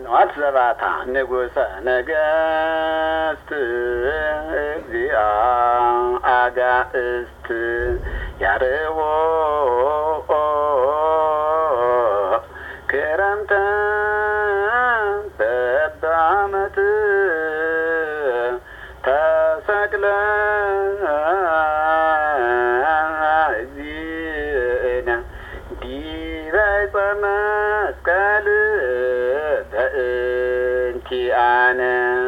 ወትዘባታ ንጉሰ ነገስት እግዚአ አጋእስት ያርዎ ክረምተ በበዓመት ተሰቅለ እግዚእነ ዲበ ዕፀ መስቀል በእንቲአነ